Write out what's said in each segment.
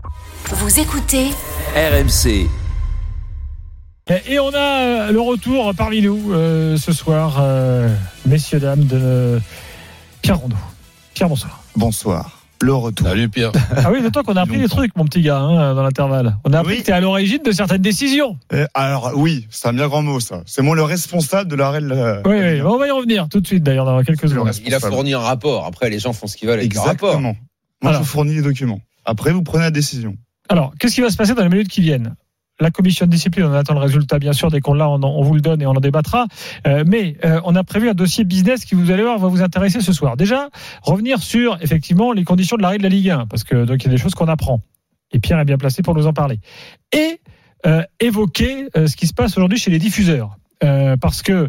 Vous écoutez RMC. Et on a le retour parmi nous ce soir, messieurs, dames, de Pierre Rondeau. Pierre, bonsoir. Bonsoir. Le retour. Salut Pierre. Ah oui, c'est toi qu'on a appris des trucs, mon petit gars, dans l'intervalle. On a appris que tu es à l'origine de certaines décisions. Alors oui, c'est un bien grand mot ça. C'est moi le responsable de l'arrêt de la... Oui, on va y revenir tout de suite d'ailleurs dans quelques secondes. Il a fourni un rapport. Après, les gens font ce qu'ils veulent avec le rapport. Exactement. Moi, je vous fournis les documents. Après, vous prenez la décision. Alors, qu'est-ce qui va se passer dans les minutes qui viennent ? La commission de discipline, on attend le résultat, bien sûr, dès qu'on l'a, on vous le donne et on en débattra. Mais on a prévu un dossier business qui, vous allez voir, va vous intéresser ce soir. Déjà, revenir sur, effectivement, les conditions de l'arrêt de la Ligue 1, parce que donc il y a des choses qu'on apprend. Et Pierre est bien placé pour nous en parler. Et évoquer ce qui se passe aujourd'hui chez les diffuseurs. Parce que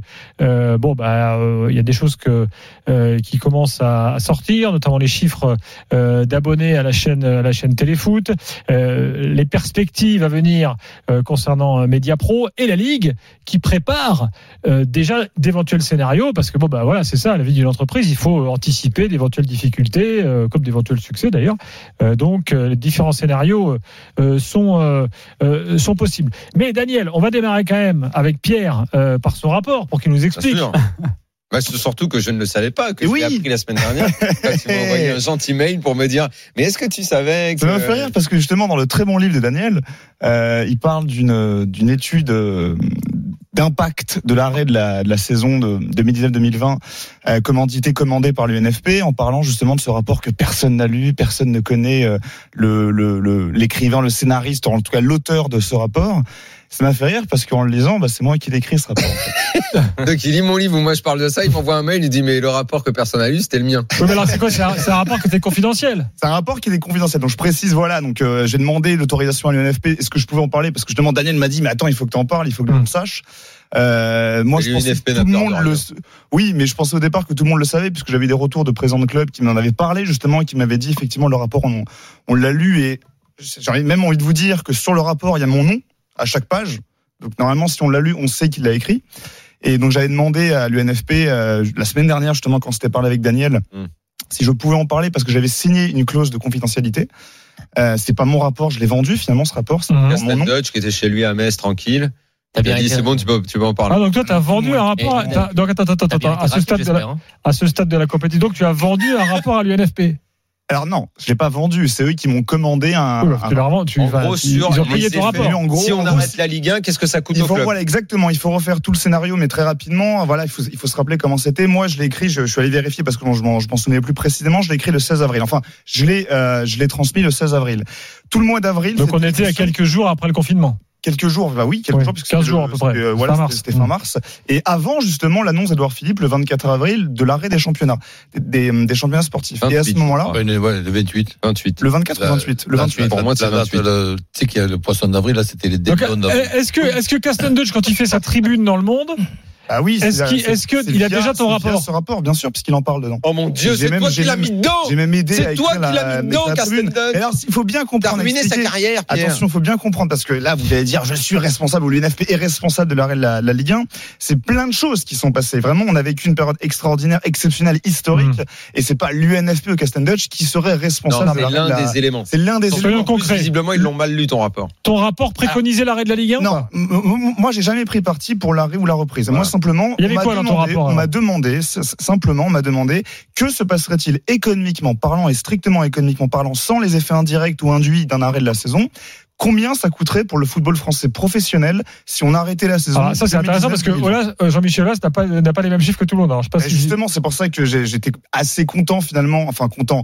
il y a des choses qui commencent à sortir, notamment les chiffres d'abonnés à la chaîne Téléfoot, les perspectives à venir concernant Mediapro et la Ligue qui prépare déjà d'éventuels scénarios, parce que c'est ça la vie d'une entreprise, il faut anticiper d'éventuelles difficultés comme d'éventuels succès d'ailleurs. Donc les différents scénarios sont possibles. Mais Daniel, on va démarrer quand même avec Pierre par son rapport pour qu'il nous explique. Surtout que je ne le savais pas, que je l'ai appris la semaine dernière. Tu m'as envoyé un gentil mail pour me dire mais est-ce que tu savais que... Ça m'a fait rire parce que justement dans le très bon livre de Daniel, il parle d'une étude d'impact de l'arrêt de la saison de 2019-2020 commandée par l'UNFP, en parlant justement de ce rapport que personne n'a lu, personne ne connaît l'écrivain, le scénariste, en tout cas l'auteur de ce rapport. Ça m'a fait rire parce qu'en le lisant, c'est moi qui l'écris ce rapport. Donc il lit mon livre où moi je parle de ça, il m'envoie un mail, il dit mais le rapport que personne n'a lu, c'était le mien. Oui, mais alors c'est quoi ? C'est un rapport qui était confidentiel. C'est un rapport qui était confidentiel. Donc je précise, donc j'ai demandé l'autorisation à l'UNFP. Est-ce que je pouvais en parler ? Parce que justement Daniel m'a dit mais attends, il faut que tu en parles, il faut que l'on le sache. Moi je pensais que tout le monde oui, mais je pensais au départ que tout le monde le savait, puisque j'avais des retours de présidents de club qui m'en avaient parlé justement et qui m'avaient dit effectivement le rapport on l'a lu, et j'ai même envie de vous dire que sur le rapport il y a mon nom à chaque page. Donc normalement si on l'a lu, on sait qu'il l'a écrit. Et donc j'avais demandé à l'UNFP la semaine dernière justement quand c'était parlé avec Daniel si je pouvais en parler, parce que j'avais signé une clause de confidentialité. C'est pas mon rapport, je l'ai vendu finalement ce rapport. C'est Gaston Dutch qui était chez lui à Metz tranquille. T'as bien dit c'est bon, tu peux en parler. Ah donc toi t'as vendu un rapport. Donc attends, à ce stade de la compétition, donc tu as vendu un rapport à l'UNFP. Alors non, je l'ai pas vendu, c'est eux qui m'ont commandé un... ils ont payé ton rapport. En gros, si on arrête la Ligue 1, qu'est-ce que ça coûte au club ? Voilà, exactement, il faut refaire tout le scénario, mais très rapidement. Voilà, il faut se rappeler comment c'était. Moi, je l'ai écrit, je suis allé vérifier parce que je m'en souvenais plus précisément, je l'ai écrit le 16 avril. Enfin, je l'ai transmis le 16 avril. Tout le mois d'avril... Donc on était à quelques jours après le confinement. Quelques jours, quelques jours, puisque 15 jours à peu près. C'était fin mars. Et avant, justement, l'annonce d'Edouard Philippe, le 24 avril, de l'arrêt des championnats, des championnats sportifs. 28, et à ce moment-là. Le 28. Le 24 ou 28? Le 28. Pour moi, c'est 28. Tu sais qu'il y a le poisson d'avril, là, c'était les débuts d'avril. Est-ce que Gaston Dutch, quand il fait sa tribune dans Le Monde, ah oui, est-ce qu'il a déjà ton rapport ? Ce rapport, bien sûr, puisqu'il en parle dedans. Oh mon Dieu, c'est toi qui l'as mis dedans. J'ai même aidé à écrire c'est toi qui l'as mis dedans, Gaston Dutch. Alors, il faut bien comprendre. T'as ruiné sa carrière, Pierre. Attention, il faut bien comprendre, parce que là, vous allez dire, je suis responsable, ou l'UNFP est responsable de l'arrêt de la Ligue 1. C'est plein de choses qui sont passées. Vraiment, on a vécu une période extraordinaire, exceptionnelle, historique. Et c'est pas l'UNFP ou Gaston Dutch qui serait responsable de l'arrêt de la... des éléments. C'est l'un des éléments concrets. Visiblement, ils l'ont mal lu, ton rapport. Ton rapport préconisait l'arrêt de la Ligue 1 ? Non, moi, j'ai jamais pris parti pour l'arrêt ou la reprise. Moi, simplement, on m'a demandé que se passerait-il économiquement parlant et strictement économiquement parlant, sans les effets indirects ou induits d'un arrêt de la saison. Combien ça coûterait pour le football français professionnel si on arrêtait la saison? Ça c'est intéressant parce que Jean-Michel Aulas n'a pas les mêmes chiffres que tout le monde. Alors, je sais pas justement, c'est pour ça que j'étais assez content finalement, content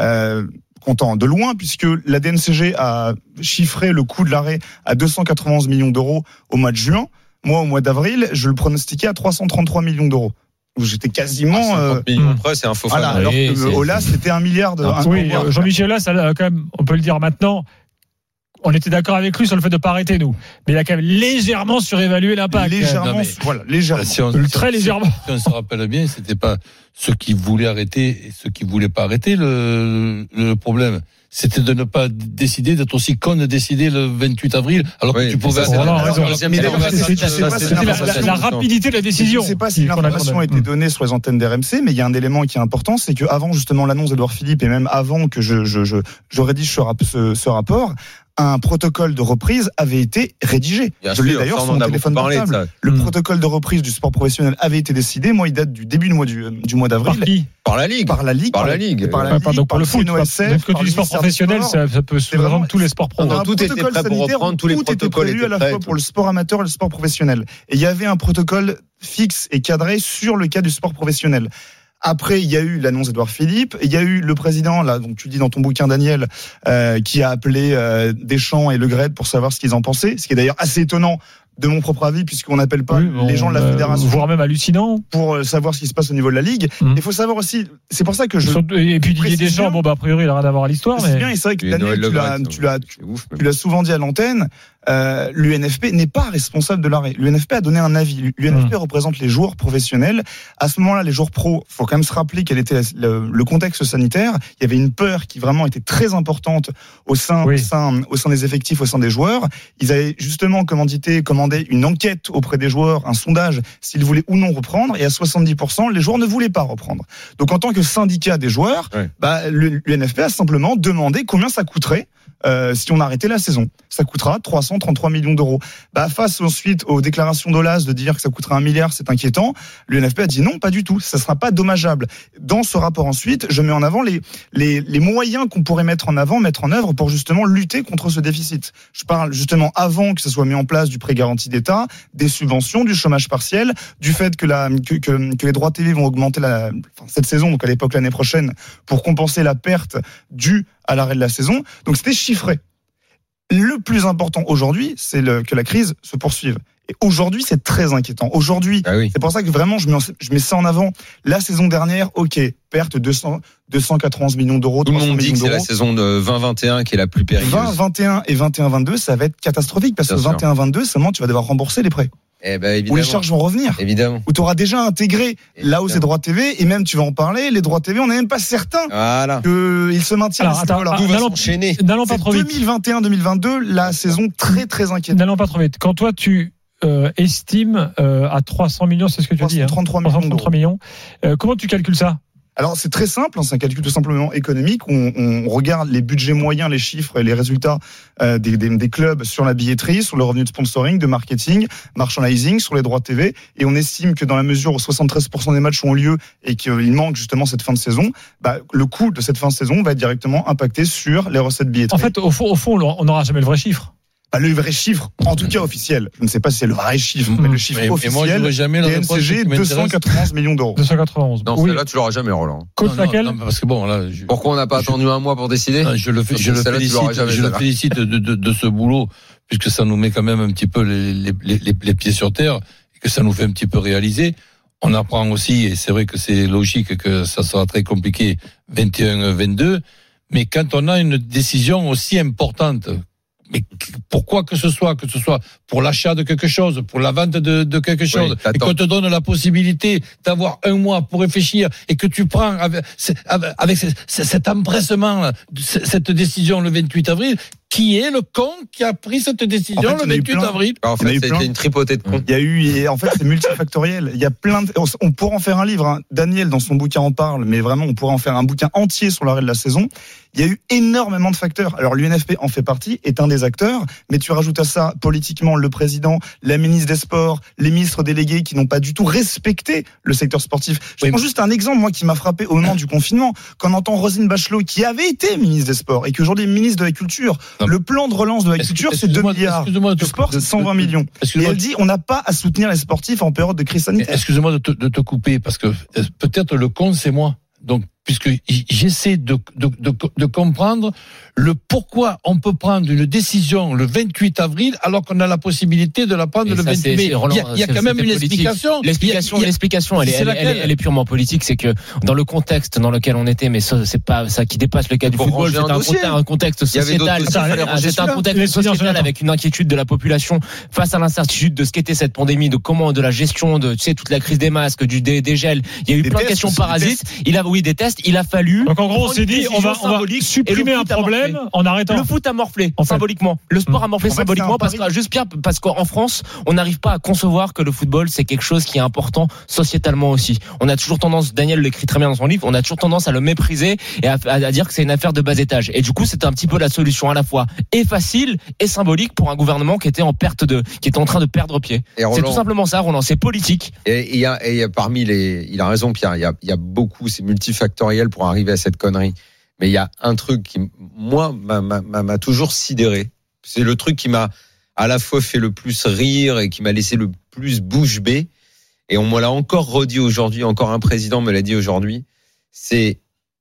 de loin, puisque la DNCG a chiffré le coût de l'arrêt à 291 millions d'euros au mois de juin. Moi, au mois d'avril, je le pronostiquais à 333 millions d'euros. J'étais quasiment... 50 millions près, c'est un faux fan. Alors que Aulas, c'était 1 milliard de... Jean-Michel Aulas, quand même, on peut le dire maintenant, on était d'accord avec lui sur le fait de ne pas arrêter, nous. Mais il a quand même légèrement surévalué l'impact. Légèrement. Très légèrement. Si on se rappelle bien, c'était pas ceux qui voulaient arrêter et ceux qui voulaient pas arrêter. Le problème, c'était de ne pas décider, d'être aussi con de décider le 28 avril, alors que tu pouvais... La rapidité de la décision. Je ne sais pas si l'information a été donnée sur les antennes d'RMC, mais il y a un élément qui est important, c'est qu'avant justement l'annonce d'Édouard Philippe, et même avant que je rédige ce rapport, un protocole de reprise avait été rédigé. Je l'ai d'ailleurs sur mon téléphone portable. Le protocole de reprise du sport professionnel avait été décidé. Moi, il date du début du mois d'avril. Par la Ligue. Par la Ligue. Pour le foot. Parce que du sport professionnel, ça peut se vendre tous les sports pro. Tout était prêt pour reprendre, tous les protocoles étaient prêts à la fois pour le sport amateur et le sport professionnel. Et il y avait un protocole fixe et cadré sur le cas du sport professionnel. Après, il y a eu l'annonce d'Édouard Philippe, il y a eu le président, là, donc tu dis dans ton bouquin, Daniel, qui a appelé Deschamps et Le Graët pour savoir ce qu'ils en pensaient, ce qui est d'ailleurs assez étonnant de mon propre avis, puisqu'on n'appelle pas les gens de la fédération. Voire même hallucinant. Pour savoir ce qui se passe au niveau de la Ligue. Il faut savoir aussi, c'est pour ça que Et puis Didier Deschamps, a priori, il n'a rien à voir à l'histoire. C'est bien, et c'est vrai que Daniel, tu l'as souvent dit à l'antenne, l'UNFP n'est pas responsable de l'arrêt. L'UNFP a donné un avis. L'UNFP représente les joueurs professionnels. À ce moment-là, les joueurs pros, faut quand même se rappeler quel était le contexte sanitaire. Il y avait une peur qui vraiment était très importante au sein des effectifs, au sein des joueurs. Ils avaient justement commandé une enquête auprès des joueurs, un sondage, s'ils voulaient ou non reprendre. Et à 70%, les joueurs ne voulaient pas reprendre. Donc, en tant que syndicat des joueurs, l'UNFP a simplement demandé combien ça coûterait si on arrêtait la saison. Ça coûtera 333 millions d'euros. Face ensuite aux déclarations d'Aulas de dire que ça coûtera 1 milliard, c'est inquiétant. L'UNFP a dit non, pas du tout. Ça sera pas dommageable. Dans ce rapport ensuite, je mets en avant les moyens qu'on pourrait mettre en œuvre pour justement lutter contre ce déficit. Je parle justement avant que ça soit mis en place du prêt garanti d'État, des subventions, du chômage partiel, du fait que les droits TV vont augmenter cette saison, donc à l'époque l'année prochaine, pour compenser la perte due à l'arrêt de la saison. Donc c'était chiffré. Le plus important aujourd'hui, c'est que la crise se poursuive. Et aujourd'hui, c'est très inquiétant. Aujourd'hui, c'est pour ça que vraiment, je mets ça en avant. La saison dernière, perte 291 millions d'euros. Tout le monde dit que c'est la saison de 20-21 qui est la plus périlleuse. 20-21 et 21-22, ça va être catastrophique parce que 21-22, seulement tu vas devoir rembourser les prêts. Où les charges vont revenir. Évidemment. Où tu auras déjà intégré la hausse des droits TV, et même tu vas en parler, les droits TV, on n'est même pas certain qu'ils se maintiennent. Tout va s'enchaîner. N'allons pas trop vite. 2021-2022, la saison très très inquiétante. N'allons pas trop vite. Quand toi tu estimes à 300 millions, c'est ce que tu as dit. 333 millions. Comment tu calcules ça ? Alors c'est très simple, c'est un calcul tout simplement économique. On regarde les budgets moyens, les chiffres et les résultats des clubs sur la billetterie, sur le revenu de sponsoring, de marketing, merchandising, sur les droits TV, et on estime que dans la mesure où 73% des matchs ont lieu et qu'il manque justement cette fin de saison, le coût de cette fin de saison va être directement impacté sur les recettes billetterie. En fait, au fond, on n'aura jamais le vrai chiffre. Le vrai chiffre, en tout cas officiel. Je ne sais pas si c'est le vrai chiffre, mais le chiffre officiel, DNCG, 291 millions d'euros. 291. Non, celle-là, tu l'auras jamais, Roland. Coach laquelle ? Parce que pourquoi on n'a pas attendu un mois pour décider ? Je le félicite de ce boulot, puisque ça nous met quand même un petit peu les pieds sur terre, et que ça nous fait un petit peu réaliser. On apprend aussi, et c'est vrai que c'est logique que ça sera très compliqué, 21-22, mais quand on a une décision aussi importante, mais pourquoi que ce soit pour l'achat de quelque chose, pour la vente de quelque chose, et qu'on te donne la possibilité d'avoir un mois pour réfléchir, et que tu prends avec cet empressement, cette décision le 28 avril, qui est le con qui a pris cette décision le 28 avril? En fait, c'était une tripotée de cons. Il y a eu, et en fait, c'est multifactoriel. Il y a on pourrait en faire un livre, hein. Daniel, dans son bouquin, en parle, mais vraiment, on pourrait en faire un bouquin entier sur l'arrêt de la saison. Il y a eu énormément de facteurs. Alors, l'UNFP en fait partie, est un des acteurs, mais tu rajoutes à ça, politiquement, le président, la ministre des Sports, les ministres délégués qui n'ont pas du tout respecté le secteur sportif. Je prends juste un exemple, moi, qui m'a frappé au moment du confinement. Quand on entend Roselyne Bachelot, qui avait été ministre des Sports, et qui aujourd'hui est ministre de la Culture, le plan de relance de la culture, c'est 2 milliards. Le sport, c'est 120 millions. Et elle dit, on n'a pas à soutenir les sportifs en période de crise sanitaire. Excusez-moi de te couper, parce que peut-être le con, c'est moi. Donc, puisque j'essaie de comprendre le pourquoi on peut prendre une décision le 28 avril alors qu'on a la possibilité de la prendre le 28 mai. Il y a quand même une explication. L'explication, elle est purement politique. C'est que dans le contexte dans lequel on était, mais ça, c'est pas ça qui dépasse le cas du football. C'est un contexte sociétal. C'est un contexte sociétal avec une inquiétude de la population face à l'incertitude de ce qu'était cette pandémie, de la gestion de, tu sais, toute la crise des masques, des gels. Il y a eu plein de questions parasites. Des tests. Il a fallu. Donc en gros, on s'est dit, on va supprimer un problème en arrêtant. Le foot a morflé symboliquement. Le sport a morflé symboliquement parce qu'en France, on n'arrive pas à concevoir que le football c'est quelque chose qui est important sociétalement aussi. On a toujours tendance, Daniel l'écrit très bien dans son livre, on a toujours tendance à le mépriser et à dire que c'est une affaire de bas étage. Et du coup, c'était un petit peu la solution à la fois et facile et symbolique pour un gouvernement qui était en train de perdre pied. C'est tout simplement ça, Roland. C'est politique. Et il y a parmi il a raison Pierre. Il y a beaucoup, c'est multifactoriel pour arriver à cette connerie. Mais il y a un truc qui, moi, m'a toujours sidéré. C'est le truc qui m'a à la fois fait le plus rire et qui m'a laissé le plus bouche bée. Et on me l'a encore redit aujourd'hui, encore un président me l'a dit aujourd'hui. C'est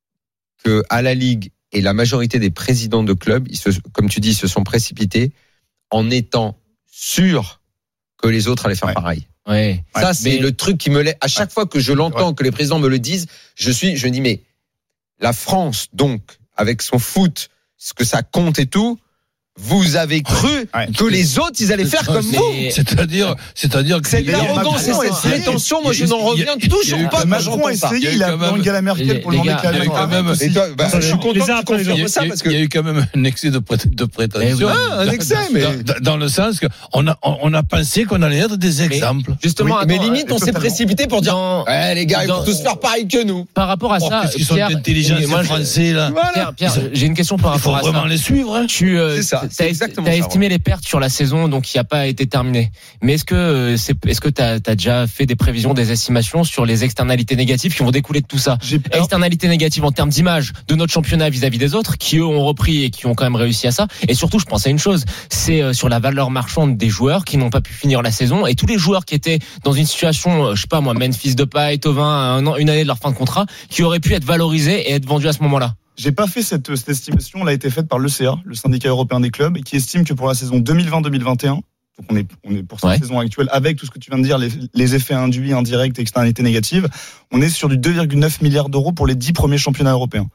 que à la Ligue et la majorité des présidents de clubs, comme tu dis, se sont précipités en étant sûrs que les autres allaient faire pareil. Ouais. Ça, c'est le truc qui me lève. À chaque fois que je l'entends, que les présidents me le disent, je dis, mais la France, donc, avec son foot, ce que ça compte et tout, vous avez cru que les autres, ils allaient faire comme vous. C'est-à-dire que c'est de l'arrogance et cette prétention, moi, je n'en reviens toujours pas. Macron a essayé, il a pris Angela Merkel pour le moment je suis content que tu confirmes ça parce que. Il y a eu quand même un excès de prétention. Un excès, mais. Dans le sens qu'on a pensé qu'on allait être des exemples. Justement, mais limite, on s'est précipité pour dire, les gars, ils vont tous faire pareil que nous. Par rapport à ça, parce qu'ils sont intelligents, ces Français, là. Pierre, j'ai une question par rapport à ça. Il faut vraiment les suivre, c'est ça. T'as estimé les pertes sur la saison, donc qui n'a pas été terminée. Mais est-ce que t'as déjà fait des prévisions, des estimations sur les externalités négatives qui vont découler de tout ça? Externalités négatives en termes d'image de notre championnat vis-à-vis des autres, qui eux ont repris et qui ont quand même réussi à ça. Et surtout, je pense à une chose, c'est sur la valeur marchande des joueurs qui n'ont pas pu finir la saison et tous les joueurs qui étaient dans une situation, je sais pas moi, Memphis Depay, Thauvin, une année de leur fin de contrat, qui auraient pu être valorisés et être vendus à ce moment-là. J'ai pas fait cette estimation, elle a été faite par l'ECA, le syndicat européen des clubs, qui estime que pour la saison 2020-2021, donc on est pour cette saison actuelle, avec tout ce que tu viens de dire, les effets induits, indirects, externalités négatives, on est sur du 2,9 milliards d'euros pour les 10 premiers championnats européens.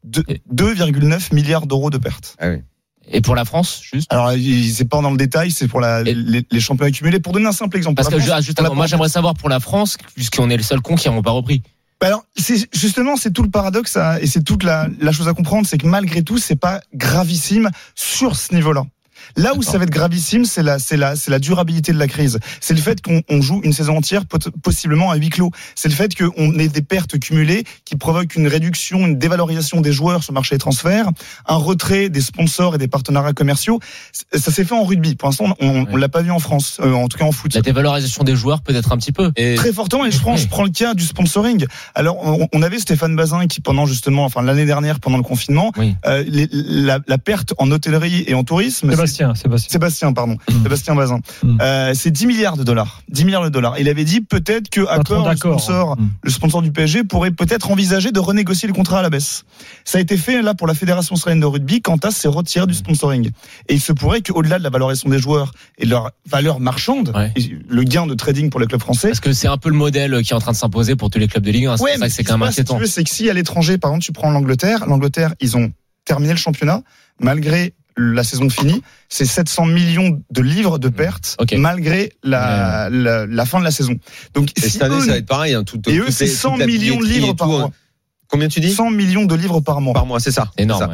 2,9 milliards d'euros de pertes. Ah oui. Et pour la France, juste? Alors, c'est pas dans le détail, c'est pour les championnats accumulés. Pour donner un simple exemple. Parce que moi, j'aimerais savoir pour la France, puisqu'on est le seul con qui n'ont pas repris. Alors, c'est tout le paradoxe, et c'est toute la chose à comprendre, c'est que malgré tout, c'est pas gravissime sur ce niveau-là. Là où ça va être gravissime, c'est la durabilité de la crise. C'est le fait qu'on joue une saison entière, possiblement à huis clos. C'est le fait qu'on ait des pertes cumulées qui provoquent une réduction, une dévalorisation des joueurs sur le marché des transferts, un retrait des sponsors et des partenariats commerciaux. Ça s'est fait en rugby. Pour l'instant, on l'a pas vu en France, en tout cas en foot. La dévalorisation des joueurs peut-être un petit peu. Très fortement. Et je prends le cas du sponsoring. Alors, on avait Stéphane Bazin qui l'année dernière, pendant le confinement, la perte en hôtellerie et en tourisme. Sébastien Bazin. C'est 10 milliards de dollars. 10 milliards de dollars. Il avait dit peut-être que Accor, le sponsor du PSG, pourrait peut-être envisager de renégocier le contrat à la baisse. Ça a été fait là pour la Fédération israélienne de rugby. Qantas s'est retiré du sponsoring. Et il se pourrait qu'au-delà de la valorisation des joueurs et de leur valeur marchande, le gain de trading pour les clubs français. Parce que c'est un peu le modèle qui est en train de s'imposer pour tous les clubs de Ligue 1. C'est ça que c'est quand même inquiétant. C'est que si à l'étranger, par exemple, tu prends l'Angleterre, ils ont terminé le championnat malgré la saison finie, c'est 700 millions de livres de pertes malgré la fin de la saison. Donc, et cette année, ça va être pareil. Et eux, c'est 100 millions de livres par mois. Combien tu dis? 100 millions de livres par mois. Par mois, c'est ça. Énorme.